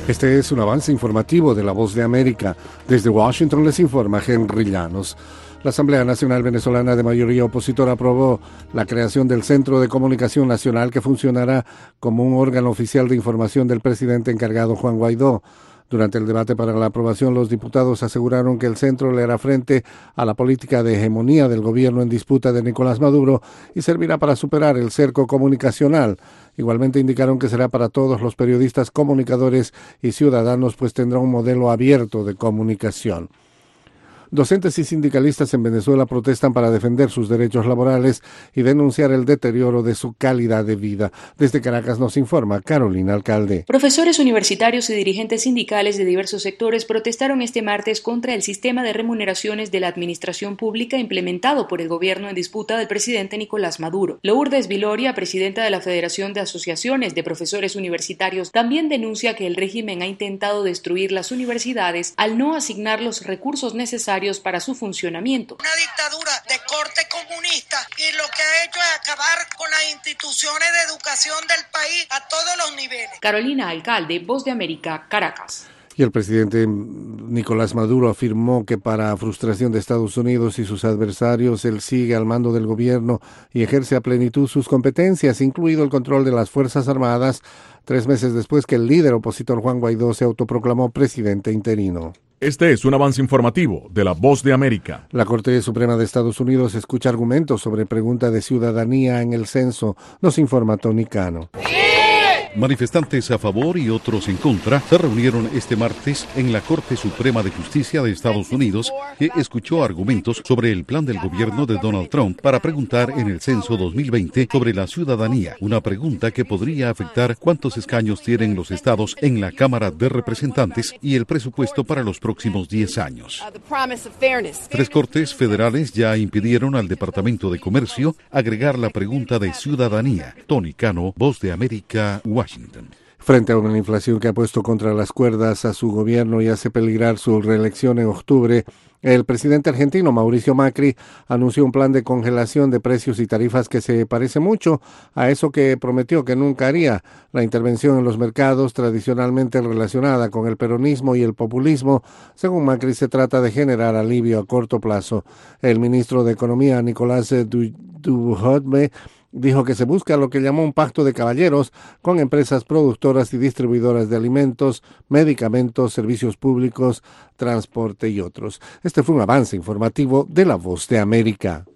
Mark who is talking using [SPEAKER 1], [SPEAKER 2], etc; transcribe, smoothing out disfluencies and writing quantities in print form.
[SPEAKER 1] Este es un avance informativo de La Voz de América. Desde Washington les informa Henry Llanos. La Asamblea Nacional Venezolana de mayoría opositora aprobó la creación del Centro de Comunicación Nacional, que funcionará como un órgano oficial de información del presidente encargado Juan Guaidó. Durante el debate para la aprobación, los diputados aseguraron que el centro le hará frente a la política de hegemonía del gobierno en disputa de Nicolás Maduro y servirá para superar el cerco comunicacional. Igualmente indicaron que será para todos los periodistas, comunicadores y ciudadanos, pues tendrá un modelo abierto de comunicación. Docentes y sindicalistas en Venezuela protestan para defender sus derechos laborales y denunciar el deterioro de su calidad de vida. Desde Caracas nos informa Carolina Alcalde.
[SPEAKER 2] Profesores universitarios y dirigentes sindicales de diversos sectores protestaron este martes contra el sistema de remuneraciones de la administración pública implementado por el gobierno en disputa del presidente Nicolás Maduro. Lourdes Viloria, presidenta de la Federación de Asociaciones de Profesores Universitarios, también denuncia que el régimen ha intentado destruir las universidades al no asignar los recursos necesarios para su funcionamiento.
[SPEAKER 3] Una dictadura de corte comunista, y lo que ha hecho es acabar con las instituciones de educación del país a todos los niveles.
[SPEAKER 2] Carolina Alcalde, Voz de América, Caracas.
[SPEAKER 1] Y el presidente Nicolás Maduro afirmó que para frustración de Estados Unidos y sus adversarios, él sigue al mando del gobierno y ejerce a plenitud sus competencias, incluido el control de las Fuerzas Armadas, 3 meses después que el líder opositor Juan Guaidó se autoproclamó presidente interino.
[SPEAKER 4] Este es un avance informativo de La Voz de América.
[SPEAKER 1] La Corte Suprema de Estados Unidos escucha argumentos sobre pregunta de ciudadanía en el censo. Nos informa Tony Cano.
[SPEAKER 5] Manifestantes a favor y otros en contra se reunieron este martes en la Corte Suprema de Justicia de Estados Unidos, que escuchó argumentos sobre el plan del gobierno de Donald Trump para preguntar en el censo 2020 sobre la ciudadanía, una pregunta que podría afectar cuántos escaños tienen los estados en la Cámara de Representantes y el presupuesto para los próximos 10 años. 3 cortes federales ya impidieron al Departamento de Comercio agregar la pregunta de ciudadanía. Tony Cano, Voz de América, Washington.
[SPEAKER 1] Frente a una inflación que ha puesto contra las cuerdas a su gobierno y hace peligrar su reelección en octubre, el presidente argentino Mauricio Macri anunció un plan de congelación de precios y tarifas que se parece mucho a eso que prometió que nunca haría. La intervención en los mercados, tradicionalmente relacionada con el peronismo y el populismo, según Macri, se trata de generar alivio a corto plazo. El ministro de Economía, Nicolás Dujovne, dijo que se busca lo que llamó un pacto de caballeros con empresas productoras y distribuidoras de alimentos, medicamentos, servicios públicos, transporte y otros. Este fue un avance informativo de La Voz de América.